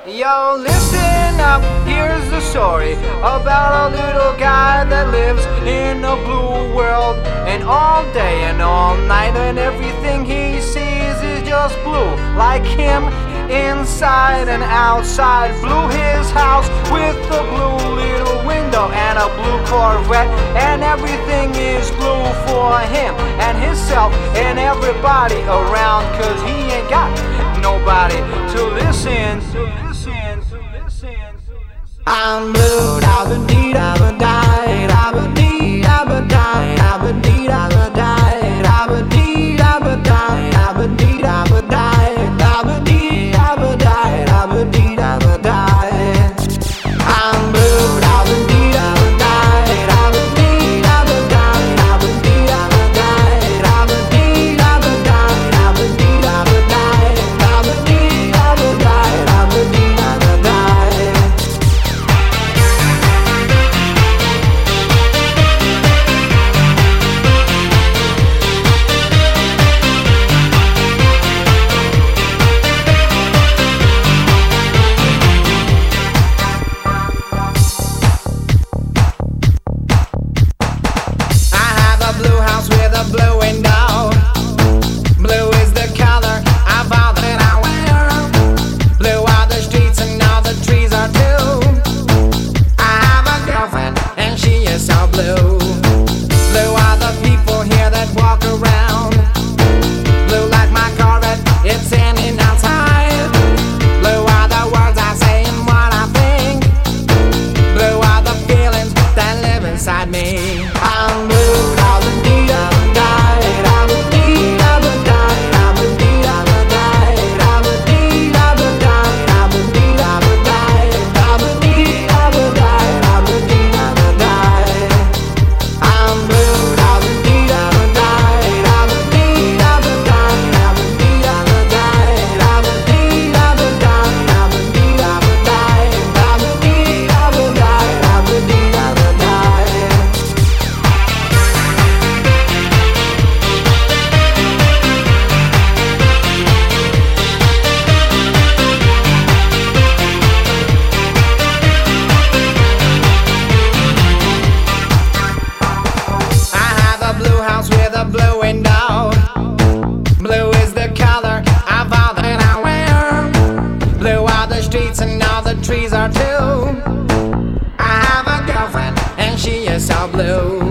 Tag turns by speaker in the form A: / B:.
A: Yo, listen up, here's the story about a little guy that lives in a blue world. And all day and all night, and everything he sees is just blue. Like him, inside and outside. Blue his house with a blue little window and a blue Corvette. And everything is blue for him and himself and everybody around, 'cause he ain't got nobody to listen. I'm blue, da-ba-dee, da-ba-die, da-ba-dee, da-ba-die, da-ba-dee, da-ba-die, da-ba-dee, da-ba-die, da-ba-dee, da-ba-die, da-ba-dee, da-ba-die, da-ba-dee, da-ba-die. I'm blue, da-ba-dee, da-ba-die, da-ba-dee, da-ba-die, da-ba-dee, da-ba-die, da-ba-dee, da-ba-die, da-ba-dee, da-ba-die, da-ba-dee, da-ba-die, da-ba-dee, da-ba-die. Blue house with a blue window. Blue is the color of all that I wear. Blue are the streets and all the trees are too. I have a girlfriend and she is so blue. Blue are the people here that walk around. Blue like my Corvette, it's standing outside. Blue are the words I say and what I think. Blue are the feelings that live inside me. I'm blue. With a blue window. Blue is the color of all that I wear. Blue are the streets and all the trees are too. I have a girlfriend and she is so blue.